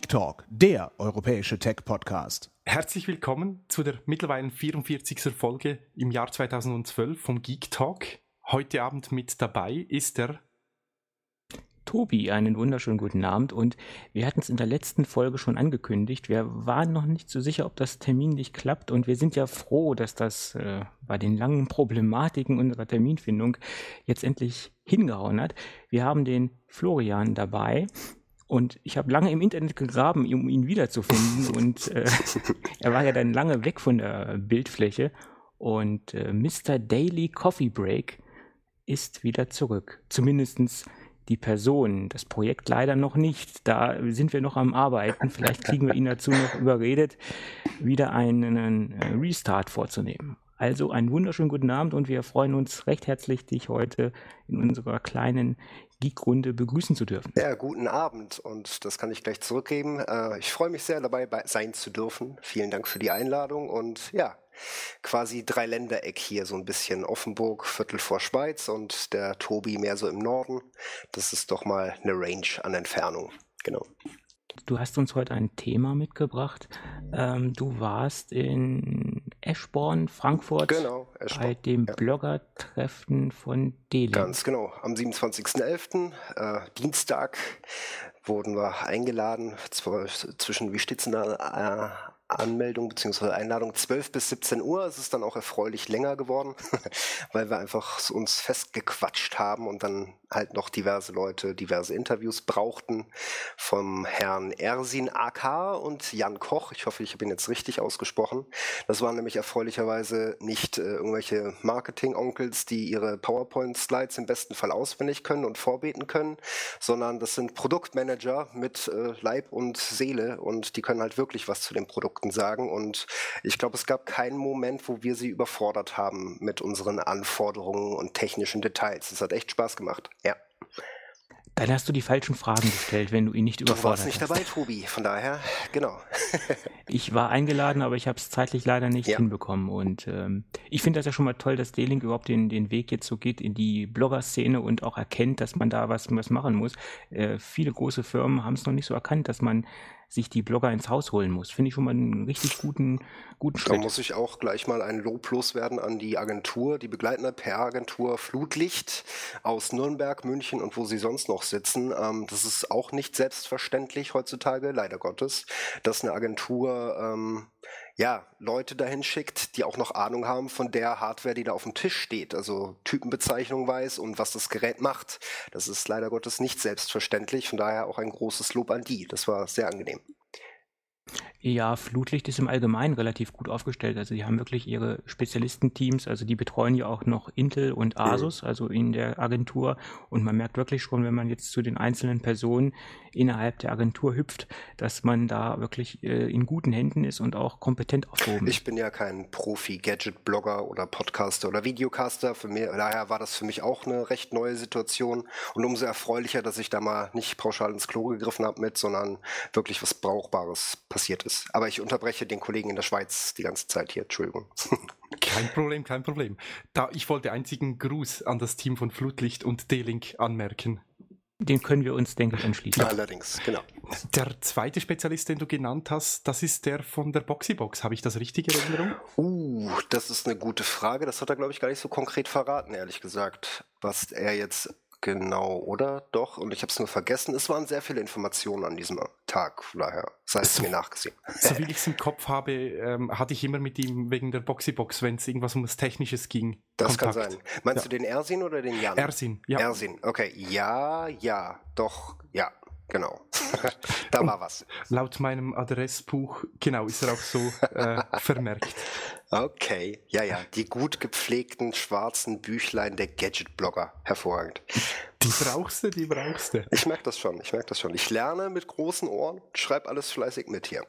Geek Talk, der europäische Tech-Podcast. Herzlich willkommen zu der mittlerweile 44. Folge im Jahr 2012 vom Geek Talk. Heute Abend mit dabei ist der Tobi, einen wunderschönen guten Abend, und wir hatten es in der letzten Folge schon angekündigt. Wir waren noch nicht so sicher, ob das terminlich klappt, und wir sind ja froh, dass das bei den langen Problematiken unserer Terminfindung jetzt endlich hingehauen hat. Wir haben den Florian dabei und ich habe lange im Internet gegraben, um ihn wiederzufinden, und er war ja dann lange weg von der Bildfläche, und Mr. Daily Coffee Break ist wieder zurück, zumindestens die Person, das Projekt leider noch nicht. Da sind wir noch am Arbeiten. Vielleicht kriegen wir ihn dazu noch überredet, wieder einen Restart vorzunehmen. Also einen wunderschönen guten Abend, und wir freuen uns recht herzlich, dich heute in unserer kleinen Geek-Runde begrüßen zu dürfen. Ja, guten Abend, und das kann ich gleich zurückgeben. Ich freue mich sehr, dabei sein zu dürfen. Vielen Dank für die Einladung, und ja, quasi Dreiländereck hier, so ein bisschen Offenburg, Viertel vor Schweiz, und der Tobi mehr so im Norden. Das ist doch mal eine Range an Entfernung, genau. Du hast uns heute ein Thema mitgebracht. Du warst in Eschborn, Frankfurt, genau, Eschborn, bei dem Blogger-Treffen von D-Link. Ganz genau, am 27.11., Dienstag, wurden wir eingeladen, zwischen, wie steht's in der Anmeldung bzw. Einladung, 12 bis 17 Uhr. Es ist dann auch erfreulich länger geworden, weil wir einfach uns festgequatscht haben und dann halt noch diverse Leute, diverse Interviews brauchten vom Herrn Ersin AK und Jan Koch. Ich hoffe, ich habe ihn jetzt richtig ausgesprochen. Das waren nämlich erfreulicherweise nicht irgendwelche Marketing-Onkels, die ihre PowerPoint-Slides im besten Fall auswendig können und vorbeten können, sondern das sind Produktmanager mit Leib und Seele, und die können halt wirklich was zu den Produkten sagen, und ich glaube, es gab keinen Moment, wo wir sie überfordert haben mit unseren Anforderungen und technischen Details. Es hat echt Spaß gemacht, ja. Dann hast du die falschen Fragen gestellt, wenn du ihn nicht überfordert hast. Du warst nicht dabei, Tobi, von daher, genau. Ich war eingeladen, aber ich habe es zeitlich leider nicht hinbekommen, und ich finde das ja schon mal toll, dass D-Link überhaupt den Weg jetzt so geht in die Blogger-Szene und auch erkennt, dass man da was machen muss. Viele große Firmen haben es noch nicht so erkannt, dass man sich die Blogger ins Haus holen muss. Finde ich schon mal einen richtig guten Schritt. Da muss ich auch gleich mal ein Lob loswerden an die Agentur, die begleitende PR-Agentur Flutlicht aus Nürnberg, München und wo sie sonst noch sitzen. Das ist auch nicht selbstverständlich heutzutage, leider Gottes, dass eine Agentur Leute dahin schickt, die auch noch Ahnung haben von der Hardware, die da auf dem Tisch steht, also Typenbezeichnung weiß und was das Gerät macht. Das ist leider Gottes nicht selbstverständlich, von daher auch ein großes Lob an die. Das war sehr angenehm. Ja, Flutlicht ist im Allgemeinen relativ gut aufgestellt. Also die haben wirklich ihre Spezialistenteams, also die betreuen ja auch noch Intel und Asus, also in der Agentur. Und man merkt wirklich schon, wenn man jetzt zu den einzelnen Personen innerhalb der Agentur hüpft, dass man da wirklich in guten Händen ist und auch kompetent aufgehoben ist. Ich bin ja kein Profi-Gadget-Blogger oder Podcaster oder Videocaster. Daher war das für mich auch eine recht neue Situation. Und umso erfreulicher, dass ich da mal nicht pauschal ins Klo gegriffen habe sondern wirklich was Brauchbares passiert ist. Aber ich unterbreche den Kollegen in der Schweiz die ganze Zeit hier, Entschuldigung. Kein Problem. Ich wollte einzigen Gruß an das Team von Flutlicht und D-Link anmerken. Den können wir uns, denke ich, anschließen. Allerdings, genau. Der zweite Spezialist, den du genannt hast, das ist der von der Boxybox. Habe ich das richtig in Erinnerung? Das ist eine gute Frage. Das hat er, glaube ich, gar nicht so konkret verraten, ehrlich gesagt, was er jetzt genau, oder? Doch, und ich habe es nur vergessen. Es waren sehr viele Informationen an diesem Tag, von daher sei es mir nachgesehen. So wie ich es im Kopf habe, hatte ich immer mit ihm wegen der Boxybox, wenn es irgendwas um was Technisches ging. Das Kontakt. kann sein. Meinst du den Ersin oder den Jan? Ersin, ja. Ersin, okay. Ja, doch, ja, genau. Da war was. Laut meinem Adressbuch, genau, ist er auch so vermerkt. Okay, ja, die gut gepflegten schwarzen Büchlein der Gadget-Blogger. Hervorragend. Die brauchst du. Ich merke das schon. Ich lerne mit großen Ohren, schreibe alles fleißig mit hier.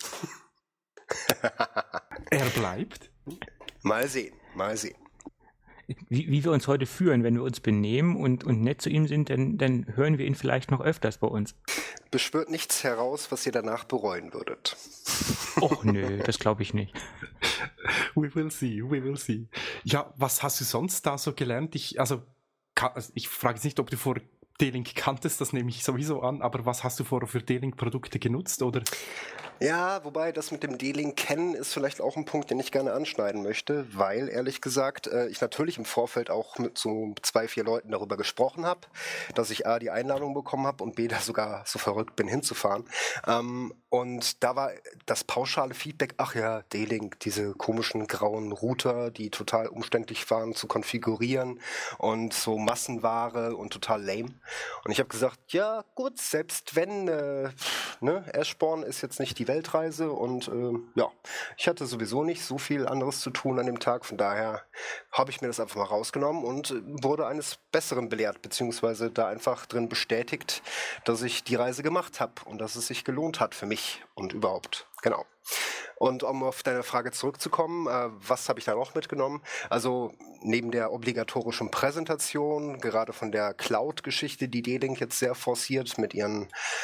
Er bleibt? Mal sehen. Wie wir uns heute führen, wenn wir uns benehmen und nett zu ihm sind, dann hören wir ihn vielleicht noch öfters bei uns. Beschwört nichts heraus, was ihr danach bereuen würdet. Och nö, das glaube ich nicht. We will see. Ja, was hast du sonst da so gelernt? Ich frage jetzt nicht, ob du vor D-Link kanntest, das nehme ich sowieso an, aber was hast du vorher für D-Link-Produkte genutzt, oder? Ja, wobei das mit dem D-Link kennen ist vielleicht auch ein Punkt, den ich gerne anschneiden möchte, weil ehrlich gesagt ich natürlich im Vorfeld auch mit so 2-4 Leuten darüber gesprochen habe, dass ich A, die Einladung bekommen habe und B, da sogar so verrückt bin hinzufahren. Und da war das pauschale Feedback, ach ja, D-Link, diese komischen grauen Router, die total umständlich waren zu konfigurieren und so Massenware und total lame. Und ich habe gesagt, ja gut, selbst wenn, Ashbourne ist jetzt nicht die Weltreise und ich hatte sowieso nicht so viel anderes zu tun an dem Tag, von daher habe ich mir das einfach mal rausgenommen und wurde eines Besseren belehrt, beziehungsweise da einfach drin bestätigt, dass ich die Reise gemacht habe und dass es sich gelohnt hat für mich und überhaupt. Genau. Und um auf deine Frage zurückzukommen, was habe ich da noch mitgenommen? Also neben der obligatorischen Präsentation, gerade von der Cloud-Geschichte, die D-Link jetzt sehr forciert mit ihren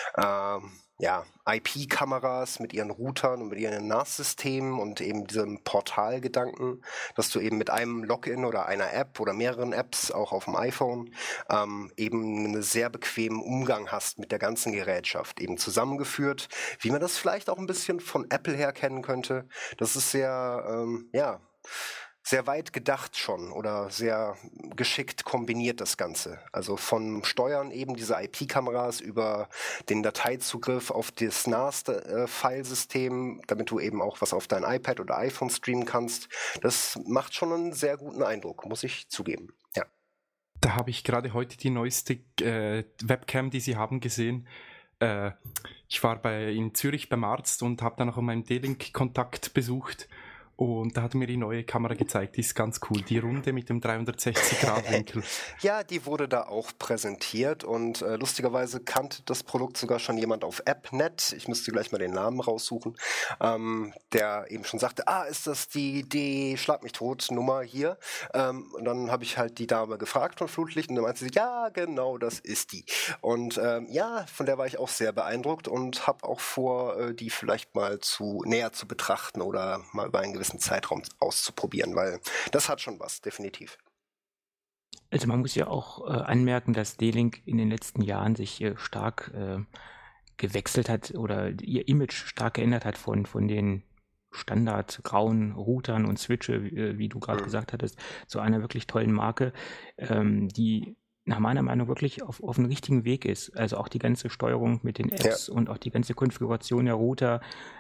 IP-Kameras, mit ihren Routern und mit ihren NAS-Systemen und eben diesem Portalgedanken, dass du eben mit einem Login oder einer App oder mehreren Apps auch auf dem iPhone eben einen sehr bequemen Umgang hast mit der ganzen Gerätschaft, eben zusammengeführt, wie man das vielleicht auch ein bisschen von Apple her kennen könnte. Das ist sehr, sehr weit gedacht schon oder sehr geschickt kombiniert das Ganze. Also von Steuern eben diese IP-Kameras über den Dateizugriff auf das NAS-Filesystem, damit du eben auch was auf dein iPad oder iPhone streamen kannst. Das macht schon einen sehr guten Eindruck, muss ich zugeben. Ja. Da habe ich gerade heute die neueste Webcam, die sie haben, gesehen. Ich war in Zürich beim Arzt und habe dann auch meinen D-Link-Kontakt besucht. Und da hat mir die neue Kamera gezeigt, die ist ganz cool, die runde mit dem 360-Grad-Winkel. Ja, die wurde da auch präsentiert und lustigerweise kannte das Produkt sogar schon jemand auf AppNet, ich müsste gleich mal den Namen raussuchen, der eben schon sagte, ist das die Schlag mich tot Nummer hier? Und dann habe ich halt die Dame gefragt von Flutlicht und dann meinte sie, ja genau, das ist die. Und von der war ich auch sehr beeindruckt und habe auch vor, die vielleicht mal näher zu betrachten oder mal über einen gewissen Zeitraum auszuprobieren, weil das hat schon was, definitiv. Also man muss ja auch anmerken, dass D-Link in den letzten Jahren sich stark gewechselt hat oder ihr Image stark geändert hat von den Standard grauen Routern und Switche, wie du gerade gesagt hattest, zu einer wirklich tollen Marke, die nach meiner Meinung wirklich auf einem richtigen Weg ist. Also auch die ganze Steuerung mit den Apps und auch die ganze Konfiguration der Router.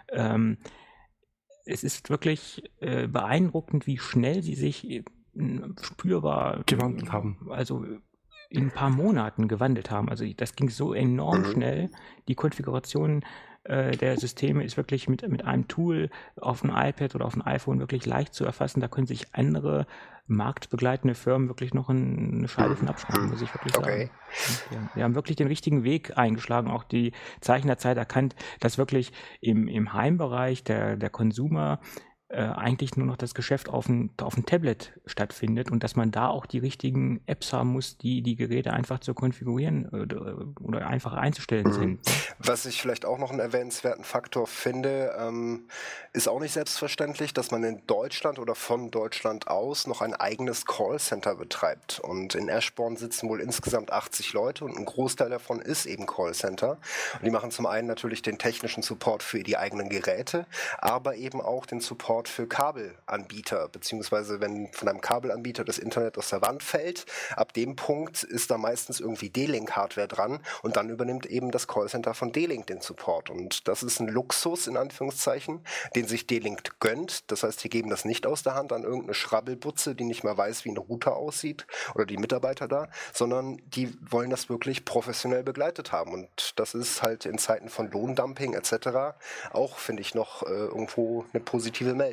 Es ist wirklich beeindruckend, wie schnell sie sich spürbar gewandelt haben. Also in ein paar Monaten gewandelt haben. Also das ging so enorm schnell. Die Konfiguration der Systeme ist wirklich mit einem Tool auf ein iPad oder auf ein iPhone wirklich leicht zu erfassen. Da können sich andere marktbegleitende Firmen wirklich noch eine Scheibe von abschneiden, muss ich wirklich sagen. Wir haben wirklich den richtigen Weg eingeschlagen, auch die Zeichen der Zeit erkannt, dass wirklich im Heimbereich der Consumer eigentlich nur noch das Geschäft auf dem Tablet stattfindet und dass man da auch die richtigen Apps haben muss, die Geräte einfach zu konfigurieren oder einfach einzustellen sind. Was ich vielleicht auch noch einen erwähnenswerten Faktor finde, ist auch nicht selbstverständlich, dass man in Deutschland oder von Deutschland aus noch ein eigenes Callcenter betreibt. Und in Ashbourne sitzen wohl insgesamt 80 Leute und ein Großteil davon ist eben Callcenter. Und die machen zum einen natürlich den technischen Support für die eigenen Geräte, aber eben auch den Support für Kabelanbieter, beziehungsweise wenn von einem Kabelanbieter das Internet aus der Wand fällt, ab dem Punkt ist da meistens irgendwie D-Link-Hardware dran und dann übernimmt eben das Callcenter von D-Link den Support. Und das ist ein Luxus, in Anführungszeichen, den sich D-Link gönnt. Das heißt, die geben das nicht aus der Hand an irgendeine Schrabbelbutze, die nicht mal weiß, wie ein Router aussieht oder die Mitarbeiter da, sondern die wollen das wirklich professionell begleitet haben. Und das ist halt in Zeiten von Lohndumping etc. auch, finde ich, noch irgendwo eine positive Meldung.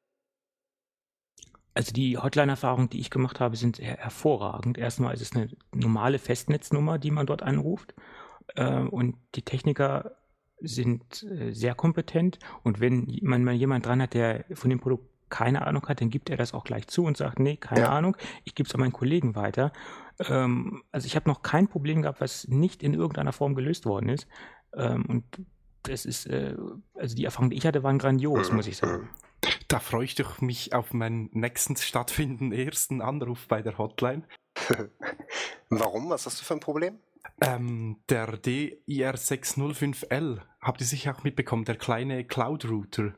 Also die Hotline-Erfahrungen, die ich gemacht habe, sind hervorragend. Erstmal ist es eine normale Festnetznummer, die man dort anruft. Und die Techniker sind sehr kompetent. Und wenn man mal jemand dran hat, der von dem Produkt keine Ahnung hat, dann gibt er das auch gleich zu und sagt, nee, keine Ahnung, ich gebe es an meinen Kollegen weiter. Also ich habe noch kein Problem gehabt, was nicht in irgendeiner Form gelöst worden ist. Und das ist, also die Erfahrungen, die ich hatte, waren grandios, muss ich sagen. Da freue ich mich auf meinen nächsten stattfindenden ersten Anruf bei der Hotline. Warum? Was hast du für ein Problem? Der DIR605L, habt ihr sicher auch mitbekommen, der kleine Cloud-Router.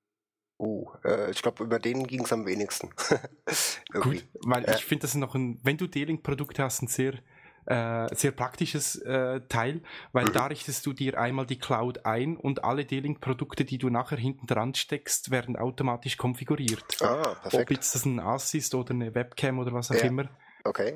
Ich glaube, über den ging es am wenigsten. Gut, weil ich finde, das ist noch wenn du D-Link-Produkte hast, ein sehr praktisches Teil, weil da richtest du dir einmal die Cloud ein und alle D-Link-Produkte, die du nachher hinten dran steckst, werden automatisch konfiguriert. Perfekt. Ob jetzt das ein AS ist oder eine Webcam oder was auch immer. Okay.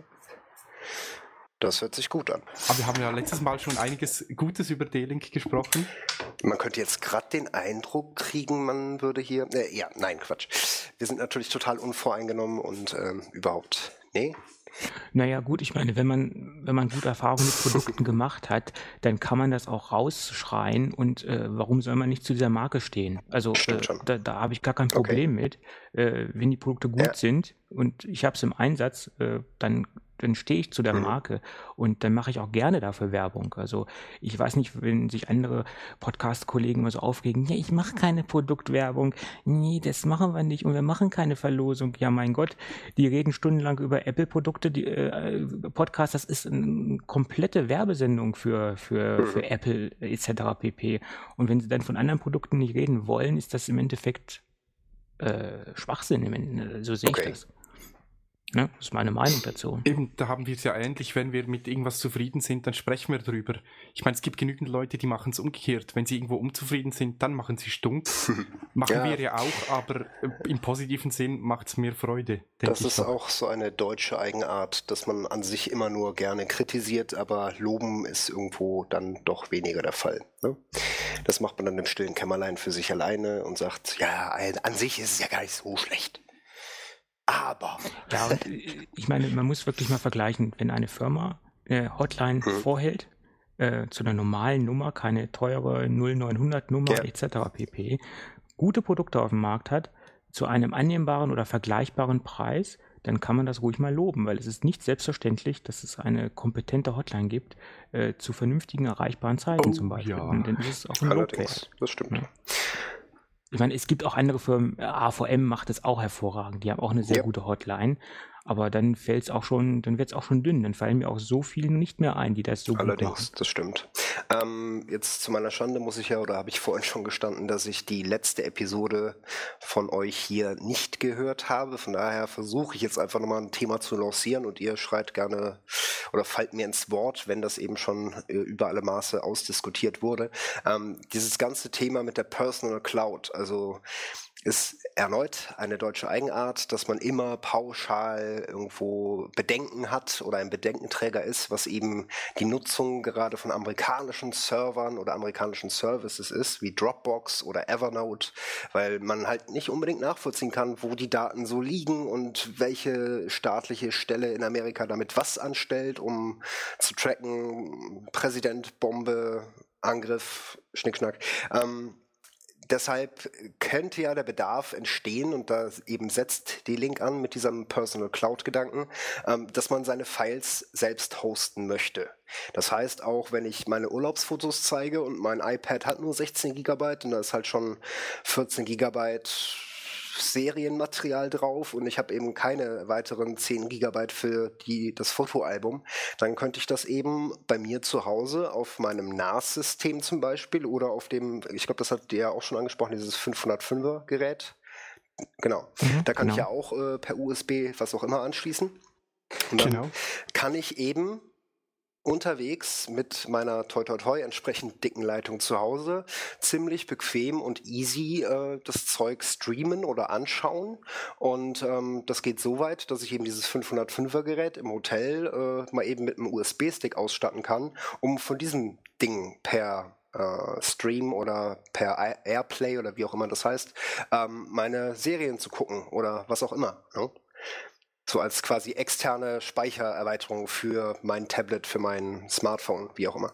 Das hört sich gut an. Aber wir haben ja letztes Mal schon einiges Gutes über D-Link gesprochen. Man könnte jetzt gerade den Eindruck kriegen, man würde hier... nein, Quatsch. Wir sind natürlich total unvoreingenommen und überhaupt... Nee? Naja, gut, ich meine, wenn man gute Erfahrungen mit Produkten gemacht hat, dann kann man das auch rausschreien und warum soll man nicht zu dieser Marke stehen? Also da habe ich gar kein Problem mit. Wenn die Produkte gut sind und ich habe es im Einsatz, dann stehe ich zu der Marke und dann mache ich auch gerne dafür Werbung. Also ich weiß nicht, wenn sich andere Podcast-Kollegen immer so aufregen, ja, ich mache keine Produktwerbung, nee, das machen wir nicht und wir machen keine Verlosung. Ja, mein Gott, die reden stundenlang über Apple-Produkte, die Podcast, das ist eine komplette Werbesendung für Apple etc. pp. Und wenn sie dann von anderen Produkten nicht reden wollen, ist das im Endeffekt Schwachsinn. So sehe ich das. Ja, das ist meine Meinung dazu. Eben, da haben wir es ja ähnlich, wenn wir mit irgendwas zufrieden sind, dann sprechen wir drüber. Ich meine, es gibt genügend Leute, die machen es umgekehrt. Wenn sie irgendwo unzufrieden sind, dann machen sie stumpf. Machen wir ja auch, aber im positiven Sinn macht es mir Freude. Das ist auch so eine deutsche Eigenart, dass man an sich immer nur gerne kritisiert, aber loben ist irgendwo dann doch weniger der Fall. Ne? Das macht man dann im stillen Kämmerlein für sich alleine und sagt, ja, an sich ist es ja gar nicht so schlecht. Aber. Ja, und ich meine, man muss wirklich mal vergleichen, wenn eine Firma Hotline vorhält, zu einer normalen Nummer, keine teure 0900 Nummer etc. pp. Gute Produkte auf dem Markt hat, zu einem annehmbaren oder vergleichbaren Preis, dann kann man das ruhig mal loben, weil es ist nicht selbstverständlich, dass es eine kompetente Hotline gibt, zu vernünftigen, erreichbaren Zeiten zum Beispiel. Ja. Und dann ist es auch ein Lob wert. Das stimmt. Ja. Ich meine, es gibt auch andere Firmen, AVM macht es auch hervorragend, die haben auch eine sehr gute Hotline, aber dann wird es auch schon dünn, dann fallen mir auch so viele nicht mehr ein, die das so gut machen. Allerdings, das stimmt. Jetzt zu meiner Schande muss ich habe ich vorhin schon gestanden, dass ich die letzte Episode von euch hier nicht gehört habe. Von daher versuche ich jetzt einfach nochmal ein Thema zu lancieren und ihr schreit gerne oder fallt mir ins Wort, wenn das eben schon über alle Maße ausdiskutiert wurde. Dieses ganze Thema mit der Personal Cloud, also ist erneut eine deutsche Eigenart, dass man immer pauschal irgendwo Bedenken hat oder ein Bedenkenträger ist, was eben die Nutzung gerade von amerikanischen Servern oder amerikanischen Services ist, wie Dropbox oder Evernote, weil man halt nicht unbedingt nachvollziehen kann, wo die Daten so liegen und welche staatliche Stelle in Amerika damit was anstellt, um zu tracken, Präsident, Bombe, Angriff, Schnickschnack. Deshalb könnte ja der Bedarf entstehen, und da eben setzt die Link an mit diesem Personal Cloud-Gedanken, dass man seine Files selbst hosten möchte. Das heißt, auch wenn ich meine Urlaubsfotos zeige und mein iPad hat nur 16 GB und da ist halt schon 14 GB Serienmaterial drauf und ich habe eben keine weiteren 10 GB für das Fotoalbum, dann könnte ich das eben bei mir zu Hause auf meinem NAS-System zum Beispiel oder auf dem, ich glaube, das hat ihr ja auch schon angesprochen, dieses 505er Gerät. Genau. Da kann ich ja auch per USB was auch immer anschließen. Und dann kann ich eben unterwegs mit meiner Toi Toi Toi entsprechend dicken Leitung zu Hause ziemlich bequem und easy das Zeug streamen oder anschauen und das geht so weit, dass ich eben dieses 505er Gerät im Hotel mal eben mit einem USB-Stick ausstatten kann, um von diesem Ding per Stream oder per Airplay oder wie auch immer das heißt, meine Serien zu gucken oder was auch immer, ne? So als quasi externe Speichererweiterung für mein Tablet, für mein Smartphone, wie auch immer.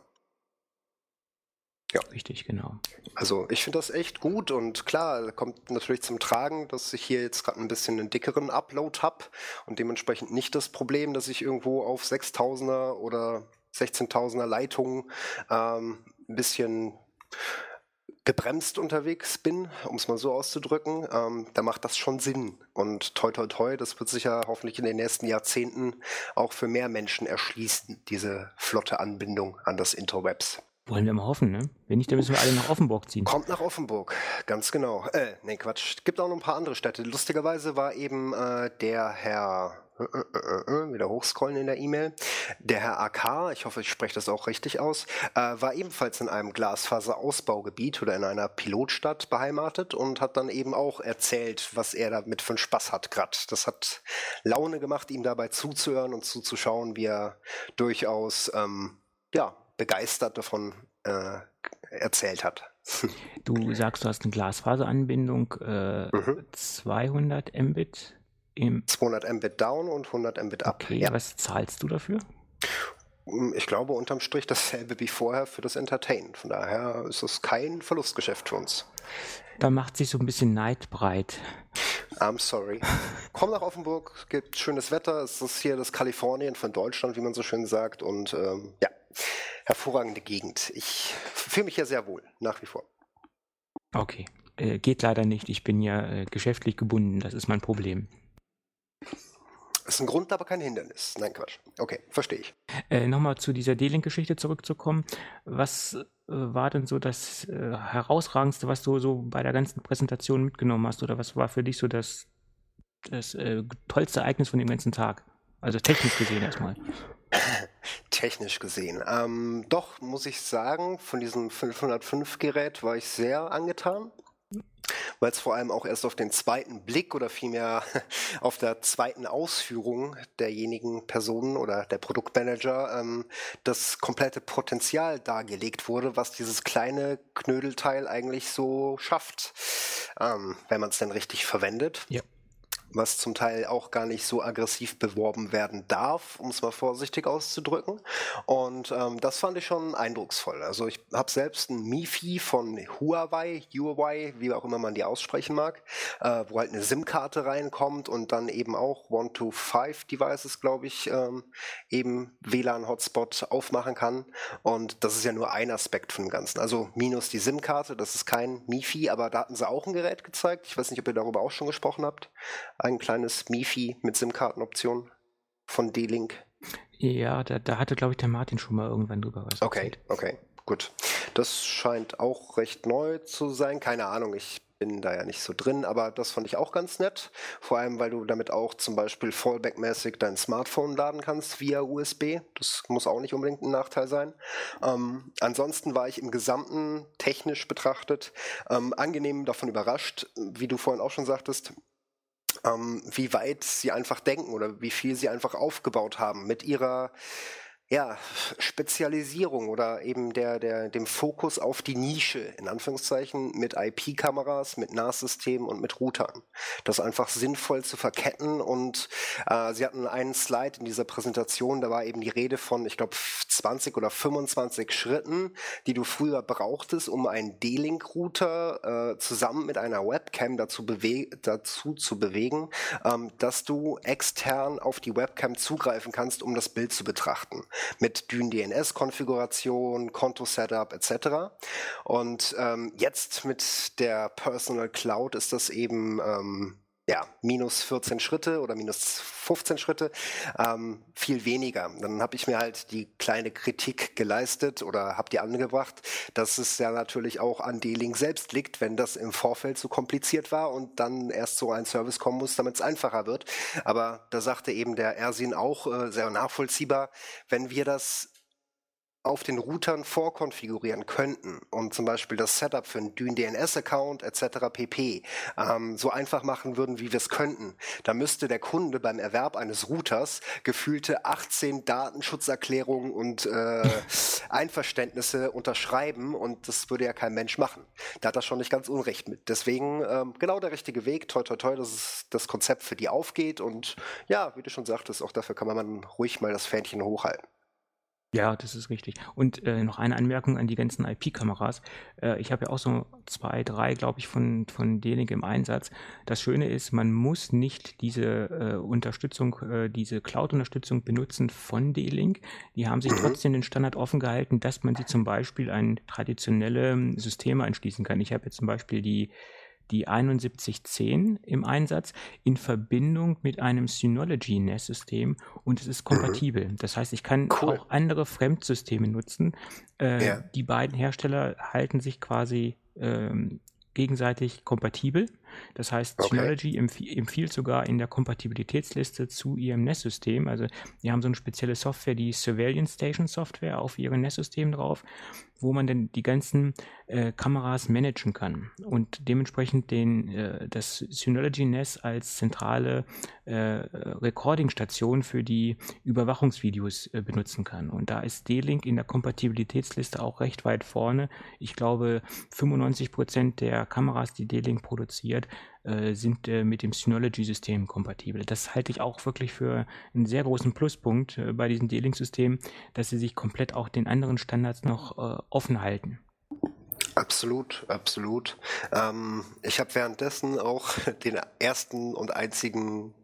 Ja. Richtig, genau. Also ich finde das echt gut und klar, kommt natürlich zum Tragen, dass ich hier jetzt gerade ein bisschen einen dickeren Upload habe und dementsprechend nicht das Problem, dass ich irgendwo auf 6000er oder 16.000er Leitungen ein bisschen gebremst unterwegs bin, um es mal so auszudrücken, da macht das schon Sinn. Und toi toi toi, das wird sich ja hoffentlich in den nächsten Jahrzehnten auch für mehr Menschen erschließen, diese flotte Anbindung an das Interwebs. Wollen wir mal hoffen, ne? Wenn nicht, dann müssen wir alle nach Offenburg ziehen. Kommt nach Offenburg, ganz genau. Nee, Quatsch. Gibt auch noch ein paar andere Städte. Lustigerweise war eben der Herr, wieder hochscrollen in der E-Mail, der Herr AK, ich hoffe, ich spreche das auch richtig aus, war ebenfalls in einem Glasfaserausbaugebiet oder in einer Pilotstadt beheimatet und hat dann eben auch erzählt, was er damit für einen Spaß hat gerade. Das hat Laune gemacht, ihm dabei zuzuhören und zuzuschauen, wie er durchaus, begeistert davon erzählt hat. Du sagst, du hast eine Glasfaseranbindung, 200 Mbit im... 200 Mbit down und 100 Mbit up. Okay, ja. Was zahlst du dafür? Ich glaube, unterm Strich dasselbe wie vorher für das Entertain. Von daher ist es kein Verlustgeschäft für uns. Da macht sich so ein bisschen Neid breit. I'm sorry. Komm nach Offenburg, gibt schönes Wetter. Es ist hier das Kalifornien von Deutschland, wie man so schön sagt. Und hervorragende Gegend. Ich fühle mich ja sehr wohl, nach wie vor. Okay, geht leider nicht. Ich bin ja geschäftlich gebunden. Das ist mein Problem. Ist ein Grund, aber kein Hindernis. Nein, Quatsch. Okay, verstehe ich. Nochmal zu dieser D-Link-Geschichte zurückzukommen. Was war denn so das Herausragendste, was du so bei der ganzen Präsentation mitgenommen hast? Oder was war für dich so das tollste Ereignis von dem ganzen Tag? Also technisch gesehen erstmal. Technisch gesehen. Doch, muss ich sagen, von diesem 505-Gerät war ich sehr angetan, weil es vor allem auch erst auf den zweiten Blick oder vielmehr auf der zweiten Ausführung derjenigen Personen oder der Produktmanager das komplette Potenzial dargelegt wurde, was dieses kleine Knödelteil eigentlich so schafft, wenn man es denn richtig verwendet. Ja. Was zum Teil auch gar nicht so aggressiv beworben werden darf, um es mal vorsichtig auszudrücken. Und das fand ich schon eindrucksvoll. Also ich habe selbst ein MiFi von Huawei, wie auch immer man die aussprechen mag, wo halt eine SIM-Karte reinkommt und dann eben auch 1-to-5-Devices, glaube ich, eben WLAN-Hotspot aufmachen kann. Und das ist ja nur ein Aspekt von dem Ganzen. Also minus die SIM-Karte, das ist kein MiFi, aber da hatten sie auch ein Gerät gezeigt. Ich weiß nicht, ob ihr darüber auch schon gesprochen habt. Ein kleines MiFi mit SIM-Kartenoption von D-Link. Ja, da hatte, glaube ich, der Martin schon mal irgendwann drüber was erzählt. Okay, gut. Das scheint auch recht neu zu sein. Keine Ahnung, ich bin da ja nicht so drin, aber das fand ich auch ganz nett. Vor allem, weil du damit auch zum Beispiel Fallback-mäßig dein Smartphone laden kannst via USB. Das muss auch nicht unbedingt ein Nachteil sein. Ansonsten war ich im Gesamten technisch betrachtet angenehm davon überrascht, wie du vorhin auch schon sagtest, wie weit sie einfach denken oder wie viel sie einfach aufgebaut haben mit ihrer Spezialisierung oder eben dem Fokus auf die Nische, in Anführungszeichen, mit IP-Kameras, mit NAS-Systemen und mit Routern. Das einfach sinnvoll zu verketten und sie hatten einen Slide in dieser Präsentation, da war eben die Rede von, ich glaube, 20 oder 25 Schritten, die du früher brauchtest, um einen D-Link-Router zusammen mit einer Webcam dazu zu bewegen, dass du extern auf die Webcam zugreifen kannst, um das Bild zu betrachten. Mit DNS-Konfiguration, Konto-Setup etc. Und jetzt mit der Personal Cloud ist das eben minus 14 Schritte oder minus 15 Schritte, viel weniger. Dann habe ich mir halt die kleine Kritik geleistet oder habe die angebracht, dass es ja natürlich auch an D-Link selbst liegt, wenn das im Vorfeld so kompliziert war und dann erst so ein Service kommen muss, damit es einfacher wird. Aber da sagte eben der Ersin auch sehr nachvollziehbar, wenn wir das auf den Routern vorkonfigurieren könnten und zum Beispiel das Setup für einen DNS-Account etc. pp. So einfach machen würden, wie wir es könnten, da müsste der Kunde beim Erwerb eines Routers gefühlte 18 Datenschutzerklärungen und Einverständnisse unterschreiben und das würde ja kein Mensch machen. Da hat er schon nicht ganz unrecht mit. Deswegen genau der richtige Weg. Toi, toi, toi, dass es das Konzept für die aufgeht und ja, wie du schon sagtest, auch dafür kann man ruhig mal das Fähnchen hochhalten. Ja, das ist richtig. Und noch eine Anmerkung an die ganzen IP-Kameras. Ich habe ja auch so 2, 3, glaube ich, von D-Link im Einsatz. Das Schöne ist, man muss nicht diese Unterstützung, diese Cloud-Unterstützung benutzen von D-Link. Die haben sich trotzdem den Standard offen gehalten, dass man sie zum Beispiel an traditionelle Systeme anschließen kann. Ich habe jetzt zum Beispiel die 7110 im Einsatz in Verbindung mit einem Synology NAS-System und es ist kompatibel. Das heißt, ich kann auch andere Fremdsysteme nutzen. Die beiden Hersteller halten sich quasi gegenseitig kompatibel. Das heißt, Synology empfiehlt sogar in der Kompatibilitätsliste zu ihrem NAS-System. Also die haben so eine spezielle Software, die Surveillance Station Software auf ihrem NAS-System drauf, wo man dann die ganzen Kameras managen kann und dementsprechend das Synology NAS als zentrale Recording-Station für die Überwachungsvideos benutzen kann. Und da ist D-Link in der Kompatibilitätsliste auch recht weit vorne. Ich glaube, 95% der Kameras, die D-Link produziert, sind mit dem Synology-System kompatibel. Das halte ich auch wirklich für einen sehr großen Pluspunkt bei diesem D-Link-System, dass sie sich komplett auch den anderen Standards noch offen halten. Absolut, absolut. Ich habe währenddessen auch den ersten und einzigen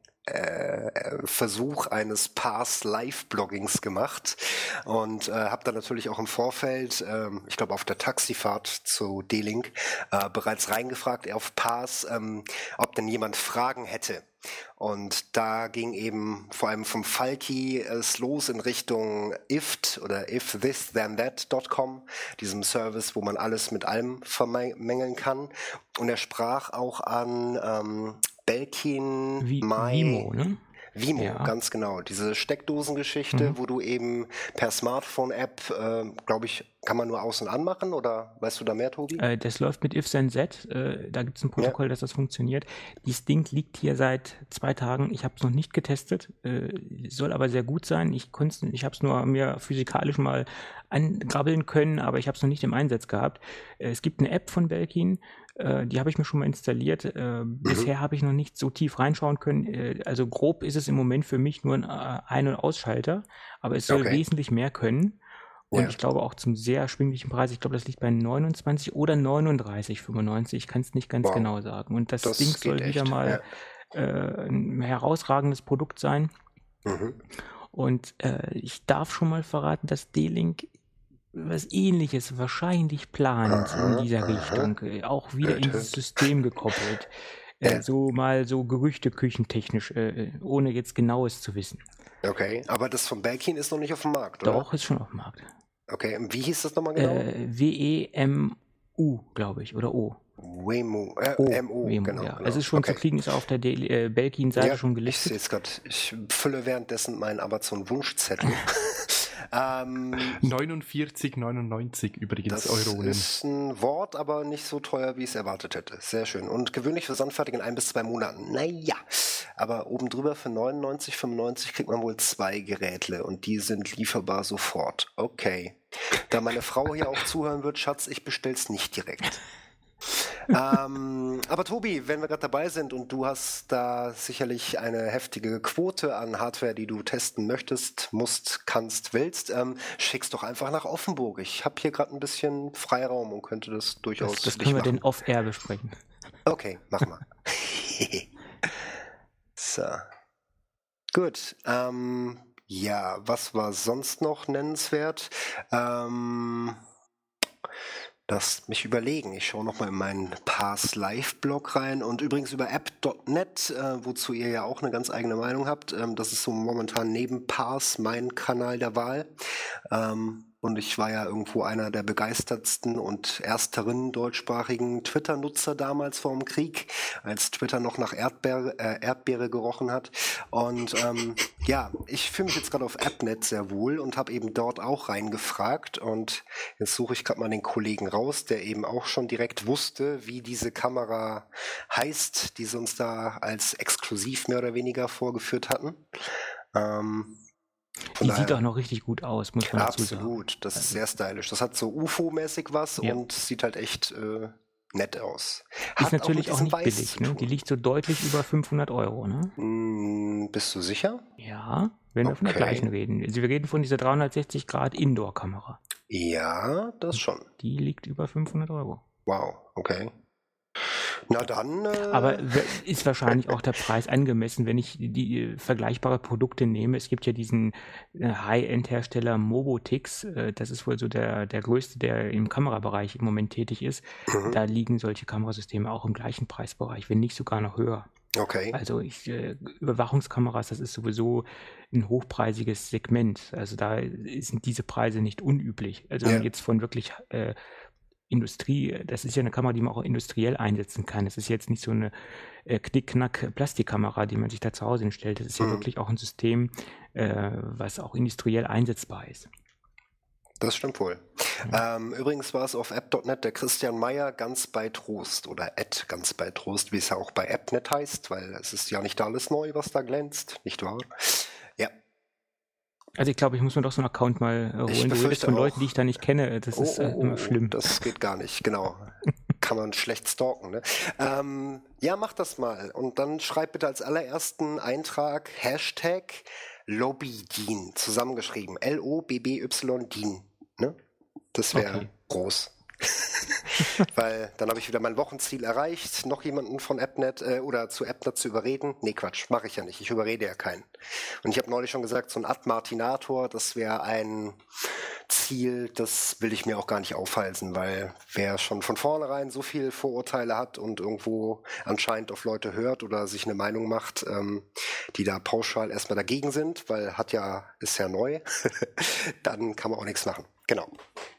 Versuch eines Pars-Live-Bloggings gemacht und habe dann natürlich auch im Vorfeld, ich glaube auf der Taxifahrt zu D-Link, bereits reingefragt auf Pars, ob denn jemand Fragen hätte. Und da ging eben vor allem vom Falki es los in Richtung IFT oder ifthisthenThat.com, diesem Service, wo man alles mit allem vermengeln kann. Und er sprach auch an Belkin Vimo, ne? Vimo, Ja. ganz genau. Diese Steckdosengeschichte, wo du eben per Smartphone-App, glaube ich, kann man nur aus- und anmachen, oder weißt du da mehr, Tobi? Das läuft mit ifthenthat. Da gibt es ein Protokoll, dass das funktioniert. Dieses Ding liegt hier seit 2 Tagen. Ich habe es noch nicht getestet. Soll aber sehr gut sein. Ich habe es nur mir physikalisch mal angrabbeln können, aber ich habe es noch nicht im Einsatz gehabt. Es gibt eine App von Belkin. Die habe ich mir schon mal installiert. Bisher habe ich noch nicht so tief reinschauen können. Also grob ist es im Moment für mich nur ein Ein- und Ausschalter, aber es soll wesentlich mehr können. Und ich glaube auch zum sehr erschwinglichen Preis. Ich glaube, das liegt bei 29 oder 39,95. Ich kann es nicht ganz genau sagen. Und das Ding soll wieder mal ein herausragendes Produkt sein. Und ich darf schon mal verraten, dass D-Link was Ähnliches wahrscheinlich plant in dieser Richtung. Auch wieder in dieses System gekoppelt. So mal so Gerüchte küchentechnisch, ohne jetzt Genaues zu wissen. Okay, aber das von Belkin ist noch nicht auf dem Markt, oder? Doch, ist schon auf dem Markt. Okay, und wie hieß das nochmal genau? WEMU, glaube ich, oder O. Wemo, MO, genau. Ja. Es ist schon zu kriegen, ist auf der Belkin-Seite schon gelistet. Ich sehe es gerade. Ich fülle währenddessen meinen Amazon-Wunschzettel. 49,99 übrigens Euronen. Das ist ein Wort, aber nicht so teuer, wie ich es erwartet hätte. Sehr schön. Und gewöhnlich für Sandfertig in 1 bis 2 Monaten. Naja, aber oben drüber für 99,95 kriegt man wohl 2 Gerätle und die sind lieferbar sofort. Okay. Da meine Frau hier auch zuhören wird, Schatz, ich bestell's nicht direkt. Aber Tobi, wenn wir gerade dabei sind und du hast da sicherlich eine heftige Quote an Hardware, die du testen möchtest, musst, kannst, willst, schick's doch einfach nach Offenburg. Ich habe hier gerade ein bisschen Freiraum und könnte das durchaus Das können wir denn off-air besprechen. Okay, mach mal. So. Gut. Ja, was war sonst noch nennenswert? Lass mich überlegen. Ich schaue nochmal in meinen Pars Live-Blog rein und übrigens über app.net, wozu ihr ja auch eine ganz eigene Meinung habt. Das ist so momentan neben Pars mein Kanal der Wahl. Und ich war ja irgendwo einer der begeistertsten und ersteren deutschsprachigen Twitter-Nutzer damals vor dem Krieg, als Twitter noch nach Erdbeere gerochen hat. Und ja, ich fühle mich jetzt gerade auf AppNet sehr wohl und habe eben dort auch reingefragt. Und jetzt suche ich gerade mal den Kollegen raus, der eben auch schon direkt wusste, wie diese Kamera heißt, die sie uns da als exklusiv mehr oder weniger vorgeführt hatten. Die sieht auch noch richtig gut aus, muss man dazu sagen. Absolut, das ist sehr stylisch. Das hat so UFO-mäßig was und sieht halt echt nett aus. Ist natürlich auch nicht billig, ne? Die liegt so deutlich über 500 Euro, ne? Bist du sicher? Ja, wenn wir von der gleichen reden. Also wir reden von dieser 360 Grad Indoor-Kamera. Ja, das schon. Die liegt über 500 Euro. Wow, okay. Na dann. Aber ist wahrscheinlich auch der Preis angemessen, wenn ich die vergleichbare Produkte nehme. Es gibt ja diesen High-End-Hersteller Mobotix. Das ist wohl so der größte, der im Kamerabereich im Moment tätig ist. Da liegen solche Kamerasysteme auch im gleichen Preisbereich, wenn nicht sogar noch höher. Okay. Also Überwachungskameras, das ist sowieso ein hochpreisiges Segment. Also da sind diese Preise nicht unüblich. Also wenn man jetzt von wirklich Industrie, das ist ja eine Kamera, die man auch industriell einsetzen kann. Es ist jetzt nicht so eine Knick-Knack-Plastikkamera, die man sich da zu Hause hinstellt. Das ist ja wirklich auch ein System, was auch industriell einsetzbar ist. Das stimmt wohl. Übrigens war es auf app.net der Christian Meyer ganz bei Trost oder ganz bei Trost, wie es ja auch bei Appnet heißt, weil es ist ja nicht alles neu, was da glänzt, nicht wahr? Ja. Also ich glaube, ich muss mir doch so einen Account mal holen. Du redest von Leuten, die ich da nicht kenne. Das ist immer schlimm. Das geht gar nicht, genau. Kann man schlecht stalken, ne? Ja, mach das mal. Und dann schreib bitte als allerersten Eintrag Hashtag LobbyDien, zusammengeschrieben. LOBBY-DIN. Ne? Das wäre groß. Weil dann habe ich wieder mein Wochenziel erreicht, noch jemanden von Appnet oder zu Appnet zu überreden. Nee, Quatsch, mache ich ja nicht. Ich überrede ja keinen. Und ich habe neulich schon gesagt, so ein Ad-Martinator, das wäre ein Ziel, das will ich mir auch gar nicht aufhalsen, weil wer schon von vornherein so viel Vorurteile hat und irgendwo anscheinend auf Leute hört oder sich eine Meinung macht, die da pauschal erstmal dagegen sind, weil ist ja neu, dann kann man auch nichts machen. Genau.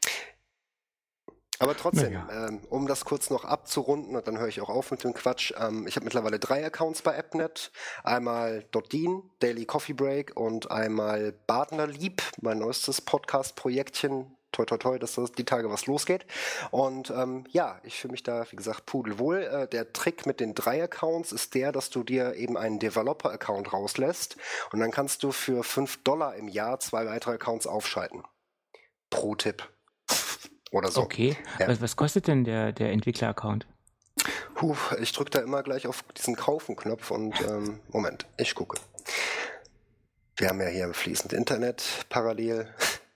Aber trotzdem, um das kurz noch abzurunden, und dann höre ich auch auf mit dem Quatsch, ich habe mittlerweile 3 Accounts bei Appnet. Einmal .Dean, Daily Coffee Break und einmal Badnerlieb, mein neuestes Podcast-Projektchen. Toi, toi, toi, dass das die Tage was losgeht. Und ich fühle mich da, wie gesagt, pudelwohl. Der Trick mit den 3 Accounts ist der, dass du dir eben einen Developer-Account rauslässt und dann kannst du für $5 im Jahr 2 weitere Accounts aufschalten. Pro Tipp. Oder so. Okay. Ja. Was kostet denn der Entwickler-Account? Ich drücke da immer gleich auf diesen Kaufen-Knopf und Moment, ich gucke. Wir haben ja hier fließend Internet parallel.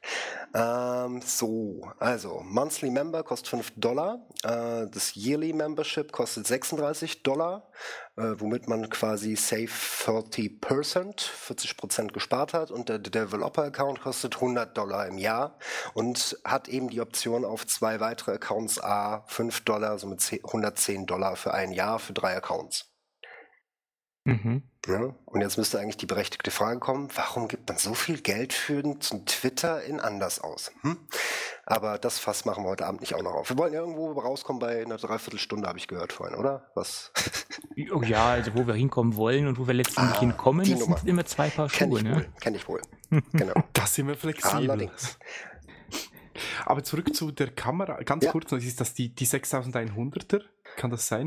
Also Monthly Member kostet $5. Das Yearly Membership kostet $36, womit man quasi save 40% gespart hat. Und der Developer Account kostet $100 im Jahr und hat eben die Option auf 2 weitere Accounts $5, somit $110 für ein Jahr für 3 Accounts. Ja, und jetzt müsste eigentlich die berechtigte Frage kommen, warum gibt man so viel Geld für Twitter in anders aus? Aber das Fass machen wir heute Abend nicht auch noch auf. Wir wollen ja irgendwo rauskommen bei einer Dreiviertelstunde, habe ich gehört vorhin, oder? Was? Ja, also wo wir hinkommen wollen und wo wir letztendlich hinkommen, das sind immer 2 Paar Schuhe. Kenn ich wohl. Genau. Da sind wir flexibel. Allerdings. Aber zurück zu der Kamera, ganz kurz noch, ist das die 6100er? Kann das sein?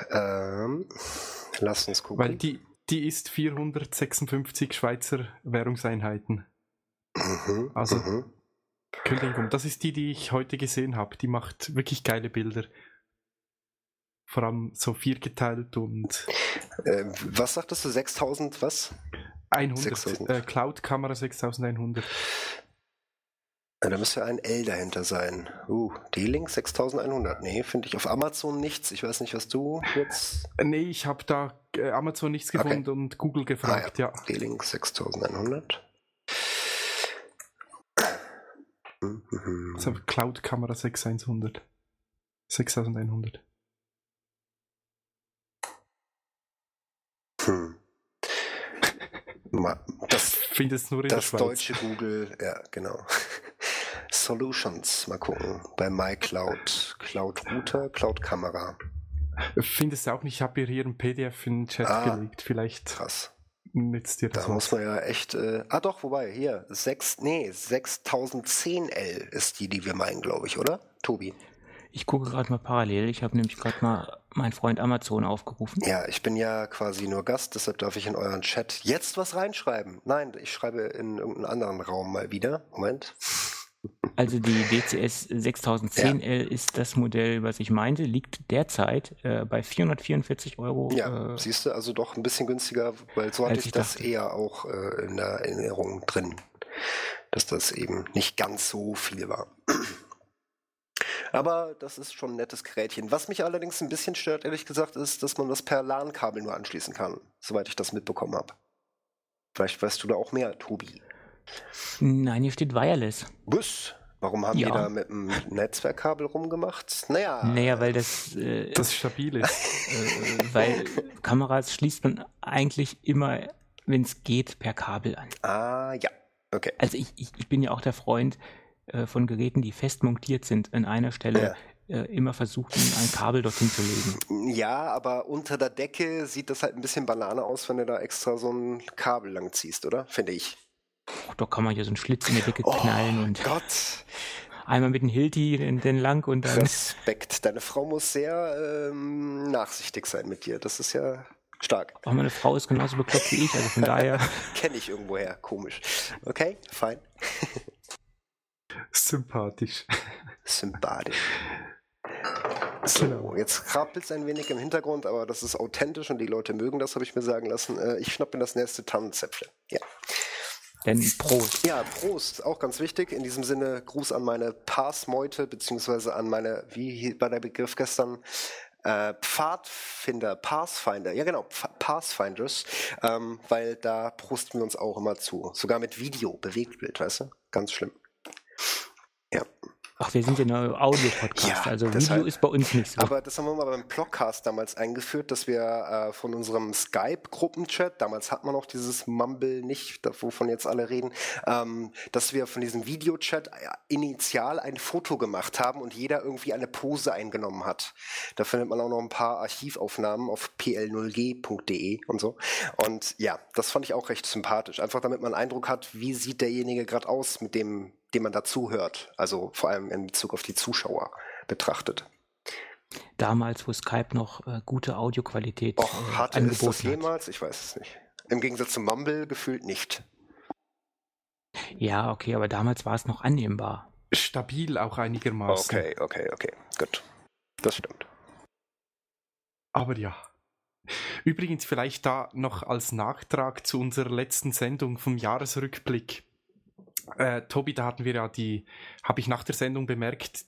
Lass uns gucken. Weil die ist 456 Schweizer Währungseinheiten. Könnte hinkommen. Das ist die ich heute gesehen habe. Die macht wirklich geile Bilder. Vor allem so 4-geteilt und... was sagtest du? 6000 was? 100. Cloud-Kamera 6100. Da müsste ein L dahinter sein. D-Link 6100. Nee, finde ich auf Amazon nichts. Ich weiß nicht, was du jetzt... Nee, ich habe da Amazon nichts gefunden und Google gefragt, ja. D-Link 6100. Also Cloud-Kamera 6100. Das findest nur in der Schweiz. Das deutsche Google, ja, genau. Solutions, mal gucken. Bei MyCloud. Cloud Router, Cloud Kamera. Findest du auch nicht? Ich habe hier ein PDF in den Chat gelegt. Vielleicht krass. Nützt dir das. Da muss man ja echt... doch, wobei, hier. 6010L ist die wir meinen, glaube ich, oder? Tobi? Ich gucke gerade mal parallel. Ich habe nämlich gerade mal meinen Freund Amazon aufgerufen. Ja, ich bin ja quasi nur Gast, deshalb darf ich in euren Chat jetzt was reinschreiben. Nein, ich schreibe in irgendeinem anderen Raum mal wieder. Moment. Also die DCS 6010L ist das Modell, was ich meinte, liegt derzeit bei 444 €. Ja, siehst du, also doch ein bisschen günstiger, weil so hatte ich das eher auch in der Erinnerung drin, dass das eben nicht ganz so viel war. Aber das ist schon ein nettes Gerätchen. Was mich allerdings ein bisschen stört, ehrlich gesagt, ist, dass man das per LAN-Kabel nur anschließen kann, soweit ich das mitbekommen habe. Vielleicht weißt du da auch mehr, Tobi. Nein, hier steht Wireless. Bus. Warum haben die da mit einem Netzwerkkabel rumgemacht? Naja, weil das stabil ist. Weil Kameras schließt man eigentlich immer, wenn es geht, per Kabel an. Ah, ja. Okay. Also ich bin ja auch der Freund von Geräten, die fest montiert sind, an einer Stelle immer versuchen, ein Kabel dorthin zu legen. Ja, aber unter der Decke sieht das halt ein bisschen Banane aus, wenn du da extra so ein Kabel lang ziehst, oder? Finde ich. Da kann man ja so einen Schlitz in der Decke knallen und Gott. Einmal mit dem Hilti den lang und dann... Respekt. Deine Frau muss sehr nachsichtig sein mit dir. Das ist ja stark. Auch meine Frau ist genauso bekloppt wie ich, also von daher... Kenne ich irgendwoher. Komisch. Okay, fein. Sympathisch. So, genau. Jetzt krabbelt es ein wenig im Hintergrund, aber das ist authentisch und die Leute mögen das, habe ich mir sagen lassen. Ich schnapp mir das nächste Tannenzäpfle. Ja. Denn Prost. Ja, Prost, auch ganz wichtig. In diesem Sinne Gruß an meine Parsmeute, beziehungsweise an meine, wie war der Begriff gestern? Pathfinder, ja genau, Pathfinders, weil da prosten wir uns auch immer zu. Sogar mit Video, Bewegtbild, weißt du? Ganz schlimm. Ja. Ach, wir sind ja nur Audio-Podcast, also Video ist bei uns nicht so. Aber das haben wir mal beim Blogcast damals eingeführt, dass wir von unserem Skype-Gruppenchat, damals hat man noch dieses Mumble nicht, wovon jetzt alle reden, dass wir von diesem Videochat initial ein Foto gemacht haben und jeder irgendwie eine Pose eingenommen hat. Da findet man auch noch ein paar Archivaufnahmen auf pl0g.de und so. Und ja, das fand ich auch recht sympathisch. Einfach damit man einen Eindruck hat, wie sieht derjenige gerade aus, mit dem man dazu hört. Also vor allem in Bezug auf die Zuschauer betrachtet. Damals, wo Skype noch gute Audioqualität hatte es das jemals? Ich weiß es nicht. Im Gegensatz zu Mumble gefühlt nicht. Ja, okay, aber damals war es noch annehmbar. Stabil auch einigermaßen. Okay. Gut. Das stimmt. Aber ja. Übrigens vielleicht da noch als Nachtrag zu unserer letzten Sendung vom Jahresrückblick. Tobi, da hatten wir ja habe ich nach der Sendung bemerkt,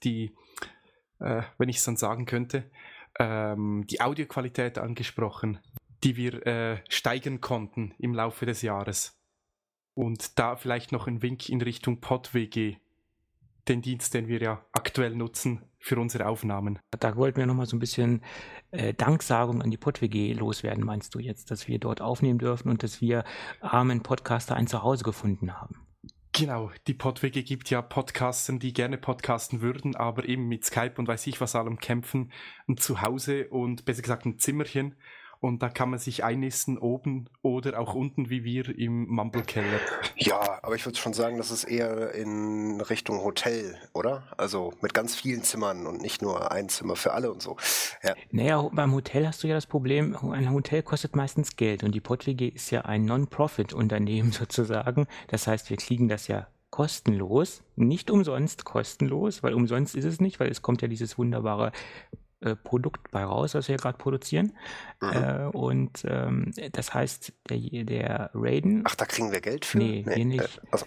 wenn ich es dann sagen könnte, die Audioqualität angesprochen, die wir steigern konnten im Laufe des Jahres. Und da vielleicht noch ein Wink in Richtung PodWG, den Dienst, den wir ja aktuell nutzen für unsere Aufnahmen. Da wollten wir nochmal so ein bisschen Danksagung an die PodWG loswerden, meinst du jetzt, dass wir dort aufnehmen dürfen und dass wir armen Podcaster ein Zuhause gefunden haben? Genau, die PodWG gibt ja Podcastern, die gerne podcasten würden, aber eben mit Skype und weiß ich was allem kämpfen, ein Zuhause und besser gesagt ein Zimmerchen. Und da kann man sich einnisten, oben oder auch unten, wie wir im Mumble-Keller. Ja, aber ich würde schon sagen, das ist eher in Richtung Hotel, oder? Also mit ganz vielen Zimmern und nicht nur ein Zimmer für alle und so. Ja. Naja, beim Hotel hast du ja das Problem, ein Hotel kostet meistens Geld und die PodWG ist ja ein Non-Profit-Unternehmen sozusagen. Das heißt, wir kriegen das ja kostenlos, nicht umsonst kostenlos, weil umsonst ist es nicht, weil es kommt ja dieses wunderbare Produkt bei raus, was wir gerade produzieren. Und das heißt, der Raiden... Ach, da kriegen wir Geld für? Nee, wir nicht. Also.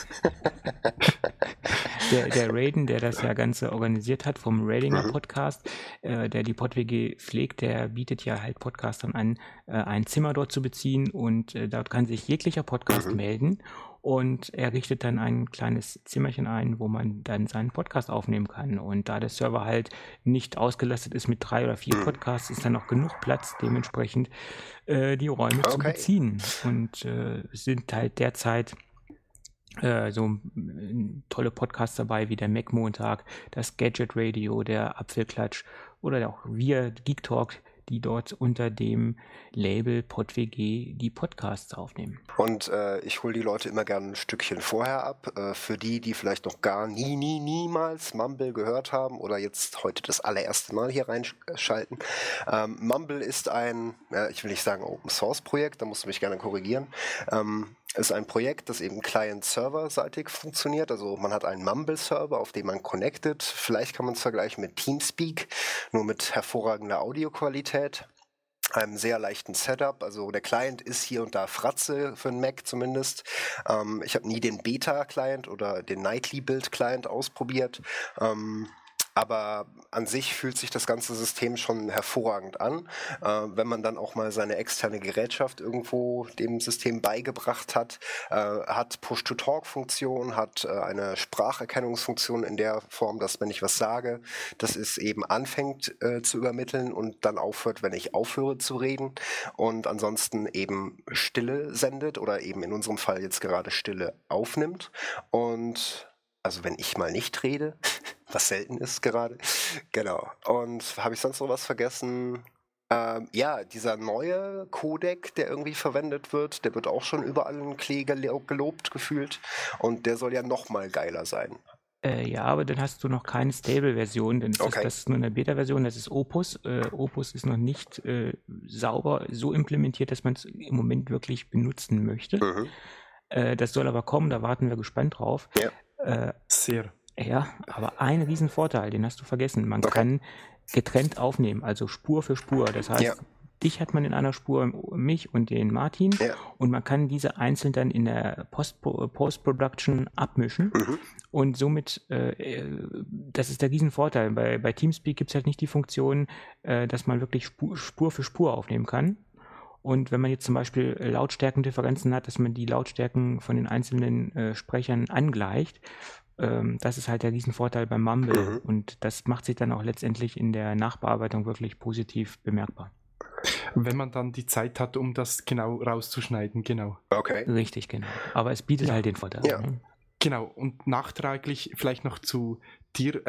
Der Raiden, der das ja Ganze organisiert hat vom Raidinger Podcast, der die PodWG pflegt, der bietet ja halt Podcastern an, ein Zimmer dort zu beziehen und dort kann sich jeglicher Podcast melden. Und er richtet dann ein kleines Zimmerchen ein, wo man dann seinen Podcast aufnehmen kann. Und da der Server halt nicht ausgelastet ist mit 3 oder 4 Podcasts, ist dann noch genug Platz, dementsprechend die Räume zu beziehen. Und es sind halt derzeit so tolle Podcasts dabei wie der Mac Montag, das Gadget Radio, der Apfelklatsch oder auch wir, Geek Talk, die dort unter dem Label PodWG die Podcasts aufnehmen. Und ich hole die Leute immer gerne ein Stückchen vorher ab. Für die vielleicht noch gar niemals Mumble gehört haben oder jetzt heute das allererste Mal hier reinschalten. Mumble ist ein, ich will nicht sagen Open-Source-Projekt, da musst du mich gerne korrigieren. ist ein Projekt, das eben Client-Server-seitig funktioniert. Also man hat einen Mumble-Server, auf dem man connectet. Vielleicht kann man es vergleichen mit Teamspeak, nur mit hervorragender Audioqualität. Einem sehr leichten Setup, also der Client ist hier und da Fratze für einen Mac zumindest. Ich habe nie den Beta-Client oder den Nightly-Build-Client ausprobiert. Aber an sich fühlt sich das ganze System schon hervorragend an. Wenn man dann auch mal seine externe Gerätschaft irgendwo dem System beigebracht hat, hat Push-to-Talk-Funktion, hat eine Spracherkennungsfunktion in der Form, dass wenn ich was sage, dass es eben anfängt zu übermitteln und dann aufhört, wenn ich aufhöre zu reden und ansonsten eben Stille sendet oder eben in unserem Fall jetzt gerade Stille aufnimmt. Und also wenn ich mal nicht rede, was selten ist gerade. Genau. Und habe ich sonst noch was vergessen? Ja, dieser neue Codec, der irgendwie verwendet wird, der wird auch schon überall in Klee gelobt gefühlt. Und der soll ja noch mal geiler sein. Ja, aber dann hast du noch keine Stable-Version, denn das ist nur eine Beta-Version, das ist Opus. Opus ist noch nicht sauber so implementiert, dass man es im Moment wirklich benutzen möchte. Das soll aber kommen, da warten wir gespannt drauf. Ja. Sehr. Ja, aber ein riesen Vorteil, den hast du vergessen. Man kann getrennt aufnehmen, also Spur für Spur. Das heißt, dich hat man in einer Spur, mich und den Martin. Ja. Und man kann diese einzeln dann in der Post-Production abmischen. Und somit, das ist der Riesenvorteil. Bei Teamspeak gibt es halt nicht die Funktion, dass man wirklich Spur für Spur aufnehmen kann. Und wenn man jetzt zum Beispiel Lautstärkendifferenzen hat, dass man die Lautstärken von den einzelnen Sprechern angleicht, das ist halt der Riesenvorteil beim Mumble. Und das macht sich dann auch letztendlich in der Nachbearbeitung wirklich positiv bemerkbar. Wenn man dann die Zeit hat, um das genau rauszuschneiden, genau. Okay. Richtig, genau. Aber es bietet halt den Vorteil. Ja. Ne? Genau, und nachträglich vielleicht noch zu dir,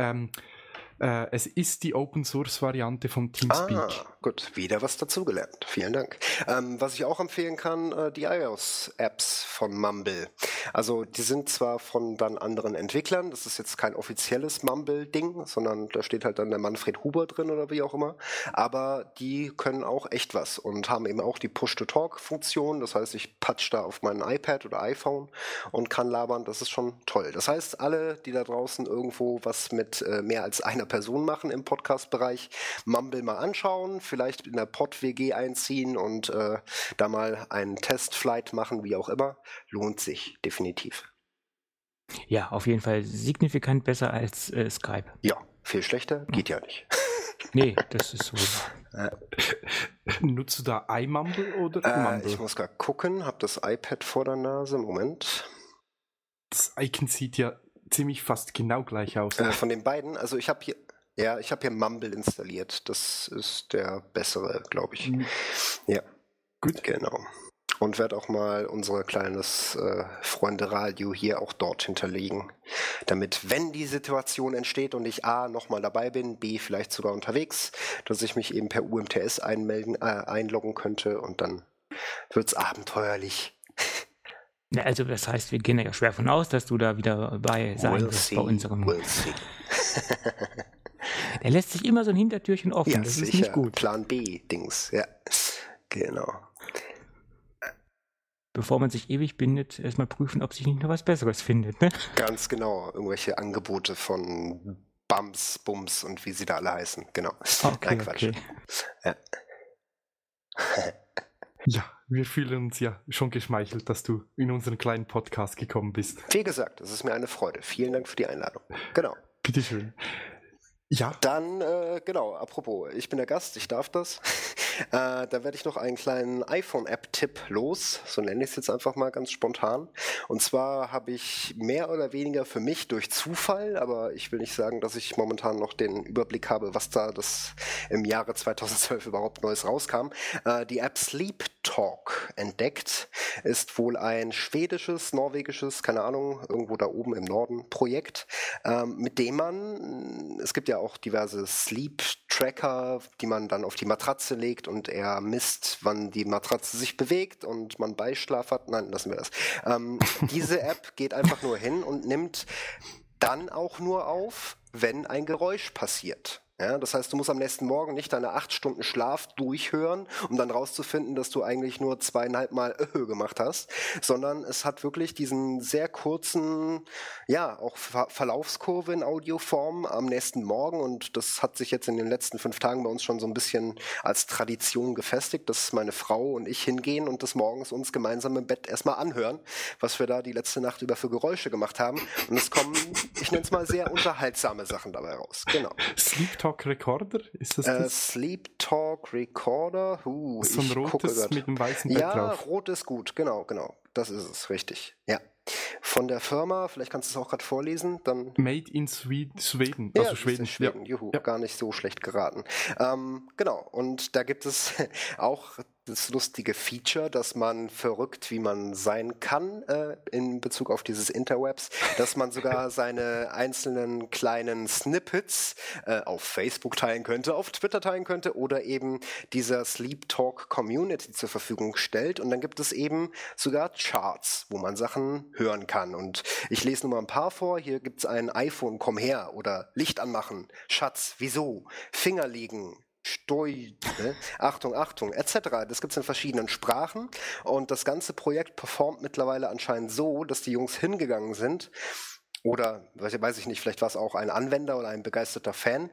es ist die Open-Source-Variante von Teamspeak. Gut, wieder was dazugelernt. Vielen Dank. Was ich auch empfehlen kann, die iOS-Apps von Mumble. Also die sind zwar von dann anderen Entwicklern, das ist jetzt kein offizielles Mumble-Ding, sondern da steht halt dann der Manfred Huber drin oder wie auch immer, aber die können auch echt was und haben eben auch die Push-to-Talk-Funktion, das heißt, ich patsch da auf meinen iPad oder iPhone und kann labern, das ist schon toll. Das heißt, alle, die da draußen irgendwo was mit mehr als einer Person machen im Podcast-Bereich, Mumble mal anschauen, vielleicht in der Pod-WG einziehen und da mal einen Testflight machen, wie auch immer, lohnt sich definitiv. Ja, auf jeden Fall signifikant besser als Skype. Ja, viel schlechter geht ja nicht. Nee, das ist so. Nutzt du da iMumble oder Mumble? Ich muss gerade gucken, habe das iPad vor der Nase, Moment. Das Icon sieht ja ziemlich fast genau gleich aus. Von den beiden, also ich habe hier Mumble installiert. Das ist der bessere, glaube ich. Ja, gut, genau. Und werde auch mal unser kleines Freunde-Radio hier auch dort hinterlegen, damit, wenn die Situation entsteht und ich A, nochmal dabei bin, B, vielleicht sogar unterwegs, dass ich mich eben per UMTS einloggen könnte und dann wird's abenteuerlich. Ja, also das heißt, wir gehen ja schwer von aus, dass du da wieder dabei sein wirst bei unserem. We'll see. Der lässt sich immer so ein Hintertürchen offen, Ja, das sicher. ist nicht gut. Plan B-Dings, ja. Genau. Bevor man sich ewig bindet, erstmal prüfen, ob sich nicht noch was Besseres findet, ne? Ganz genau. Irgendwelche Angebote von Bums, Bums und wie sie da alle heißen. Genau. Okay, Nein, Quatsch. okay. Ja. Ja, wir fühlen uns ja schon geschmeichelt, dass du in unseren kleinen Podcast gekommen bist. Wie gesagt, es ist mir eine Freude. Vielen Dank für die Einladung. Genau. Bitteschön. Ja. Dann, genau, apropos, ich bin der Gast, ich darf das. Da werde ich noch einen kleinen iPhone-App-Tipp los, so nenne ich es jetzt einfach mal ganz spontan. Und zwar habe ich mehr oder weniger für mich durch Zufall, aber ich will nicht sagen, dass ich momentan noch den Überblick habe, was da das im Jahre 2012 überhaupt Neues rauskam, die App Sleep Talk entdeckt. Ist wohl ein schwedisches, norwegisches, keine Ahnung, irgendwo da oben im Norden Projekt, mit dem man, es gibt ja auch diverse Sleep-Tracker, die man dann auf die Matratze legt und er misst, wann die Matratze sich bewegt und man Beischlaf hat. Nein, lassen wir das. Diese App geht einfach nur hin und nimmt dann auch nur auf, wenn ein Geräusch passiert. Ja, das heißt, du musst am nächsten Morgen nicht deine 8 Stunden Schlaf durchhören, um dann rauszufinden, dass du eigentlich nur 2,5 Mal gemacht hast, sondern es hat wirklich diesen sehr kurzen, ja, auch Verlaufskurve in Audioform am nächsten Morgen, und das hat sich jetzt in den letzten 5 Tagen bei uns schon so ein bisschen als Tradition gefestigt, dass meine Frau und ich hingehen und des Morgens uns gemeinsam im Bett erstmal anhören, was wir da die letzte Nacht über für Geräusche gemacht haben, und es kommen, ich nenne es mal, sehr unterhaltsame Sachen dabei raus. Genau. Sleep Talk Recorder? Ist das Sleep Talk Recorder? so ein rotes mit einem weißen Bett drauf? Ja, rot ist gut, genau. Das ist es, richtig. Ja. Von der Firma, vielleicht kannst du es auch gerade vorlesen, dann... Made in Schweden. Ja, Also Schweden. Schweden. Ja. Juhu, ja. Gar nicht so schlecht geraten. Genau, und da gibt es auch das lustige Feature, dass man verrückt, wie man sein kann in Bezug auf dieses Interwebs, dass man sogar seine einzelnen kleinen Snippets auf Facebook teilen könnte, auf Twitter teilen könnte oder eben dieser Sleep Talk Community zur Verfügung stellt. Und dann gibt es eben sogar Charts, wo man Sachen hören kann. Und ich lese nur mal ein paar vor. Hier gibt es ein iPhone, komm her, oder Licht anmachen, Schatz, wieso, Finger legen, Achtung, etc. Das gibt es in verschiedenen Sprachen, und das ganze Projekt performt mittlerweile anscheinend so, dass die Jungs hingegangen sind, oder weiß ich nicht, vielleicht war es auch ein Anwender oder ein begeisterter Fan,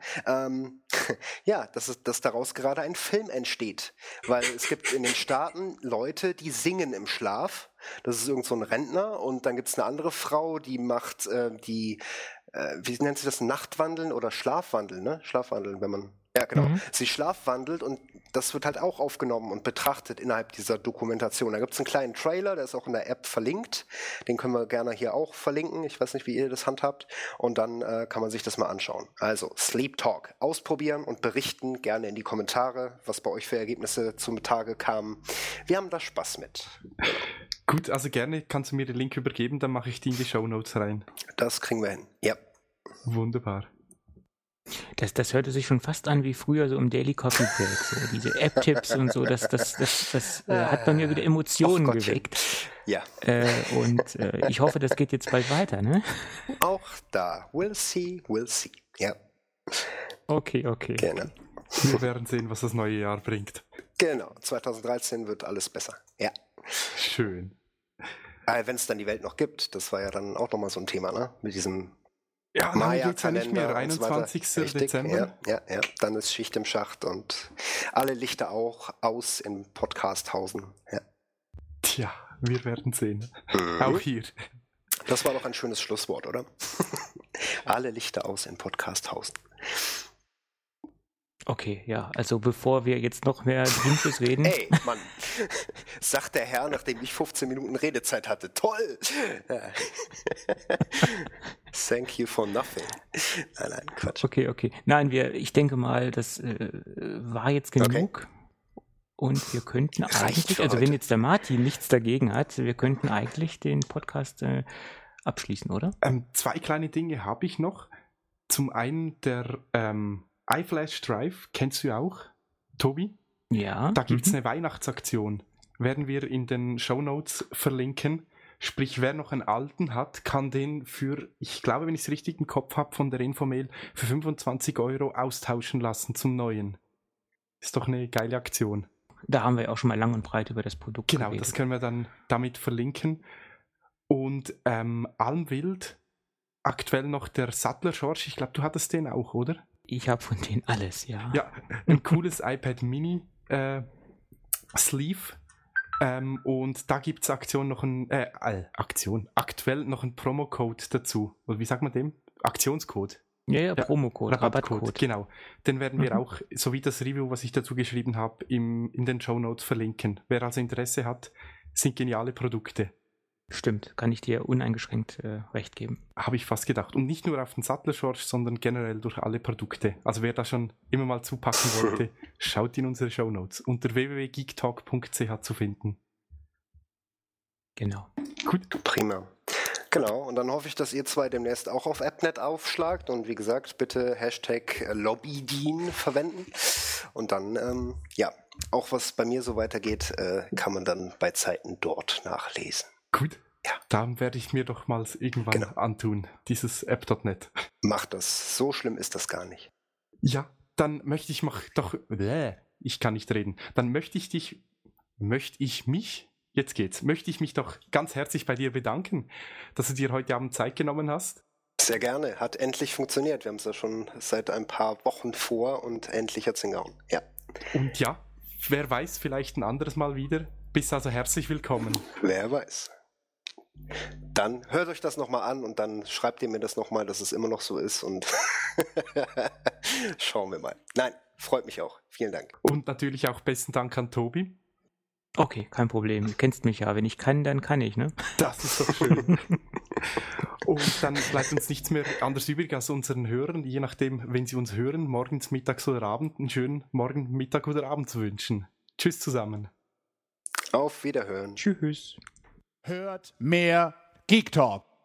ja, dass daraus gerade ein Film entsteht, weil es gibt in den Staaten Leute, die singen im Schlaf. Das ist irgend so ein Rentner, und dann gibt es eine andere Frau, die macht wie nennt sie das, Nachtwandeln oder Schlafwandeln, ne? Schlafwandeln, wenn man... Ja, genau. Sie schlafwandelt, und das wird halt auch aufgenommen und betrachtet innerhalb dieser Dokumentation. Da gibt es einen kleinen Trailer, der ist auch in der App verlinkt. Den können wir gerne hier auch verlinken. Ich weiß nicht, wie ihr das handhabt. Und dann kann man sich das mal anschauen. Also Sleep Talk. Ausprobieren und berichten gerne in die Kommentare, was bei euch für Ergebnisse zum Tage kamen. Wir haben da Spaß mit. Genau. Gut, also gerne kannst du mir den Link übergeben, dann mache ich die in die Shownotes rein. Das kriegen wir hin. Ja. Wunderbar. Das hörte sich schon fast an wie früher so im Daily Coffee Break, so diese App-Tipps und so, das hat bei mir wieder Emotionen geweckt. Ja. Ich hoffe, das geht jetzt bald weiter, ne? Auch da. We'll see. Ja. Okay. Gerne. Wir werden sehen, was das neue Jahr bringt. Genau. 2013 wird alles besser. Ja. Schön. Wenn es dann die Welt noch gibt, das war ja dann auch nochmal so ein Thema, ne? Mit diesem Ja, dann geht's ja nicht mehr. 21. So Dezember. Ja. Dann ist Schicht im Schacht und alle Lichter auch aus in Podcasthausen. Ja. Tja, wir werden sehen. Auch hier. Das war doch ein schönes Schlusswort, oder? Alle Lichter aus in Podcasthausen. Okay, ja, also bevor wir jetzt noch mehr Wünsches reden. Ey, Mann, sagt der Herr, nachdem ich 15 Minuten Redezeit hatte. Toll! Ja. Thank you for nothing. Nein, Quatsch. Okay. Nein, ich denke mal, das war jetzt genug. Okay. Und wir könnten eigentlich, also wenn jetzt der Martin nichts dagegen hat, wir könnten eigentlich den Podcast abschließen, oder? 2 kleine Dinge habe ich noch. Zum einen der iFlash Drive, kennst du ja auch, Tobi? Ja. Da gibt es eine Weihnachtsaktion. Werden wir in den Shownotes verlinken. Sprich, wer noch einen alten hat, kann den für, ich glaube, wenn ich es richtig im Kopf habe, von der Infomail für 25 € austauschen lassen zum neuen. Ist doch eine geile Aktion. Da haben wir auch schon mal lang und breit über das Produkt geredet. Genau, das können wir dann damit verlinken. Und Almwild, aktuell noch der Sattler Schorsch, ich glaube, du hattest den auch, oder? Ich habe von denen alles, ja. Ja, ein cooles iPad Mini Sleeve. Und da gibt es aktuell noch einen Promocode dazu. Oder wie sagt man dem? Aktionscode. Ja, Promocode, Rabattcode. Genau. Den werden wir auch, sowie das Review, was ich dazu geschrieben habe, in den Shownotes verlinken. Wer also Interesse hat, sind geniale Produkte. Stimmt, kann ich dir uneingeschränkt recht geben. Habe ich fast gedacht. Und nicht nur auf den Sattler-Schorsch, sondern generell durch alle Produkte. Also wer da schon immer mal zupacken wollte, schaut in unsere Shownotes. Unter www.geektalk.ch zu finden. Genau. Gut. Prima. Genau, und dann hoffe ich, dass ihr zwei demnächst auch auf AppNet aufschlagt. Und wie gesagt, bitte #LobbyDean verwenden. Und dann, auch was bei mir so weitergeht, kann man dann bei Zeiten dort nachlesen. Gut, ja. Dann werde ich mir doch mal irgendwann antun, dieses App.net. Macht das, so schlimm ist das gar nicht. Ja, dann möchte ich ich kann nicht reden. Dann möchte ich mich doch ganz herzlich bei dir bedanken, dass du dir heute Abend Zeit genommen hast. Sehr gerne, hat endlich funktioniert. Wir haben es ja schon seit ein paar Wochen vor und endlich hat es hingehauen. Ja. Und ja, wer weiß, vielleicht ein anderes Mal wieder. Bist also herzlich willkommen. Wer weiß. Dann hört euch das nochmal an und dann schreibt ihr mir das nochmal, dass es immer noch so ist und schauen wir mal. Nein, freut mich auch. Vielen Dank. Und natürlich auch besten Dank an Tobi. Okay, kein Problem. Du kennst mich ja. Wenn ich kann, dann kann ich, ne? Das ist doch schön. Und dann bleibt uns nichts mehr anderes übrig als unseren Hörern, je nachdem, wenn sie uns hören, morgens, mittags oder Abend, einen schönen Morgen, Mittag oder Abend zu wünschen. Tschüss zusammen. Auf Wiederhören. Tschüss. Hört mehr Geek Talk.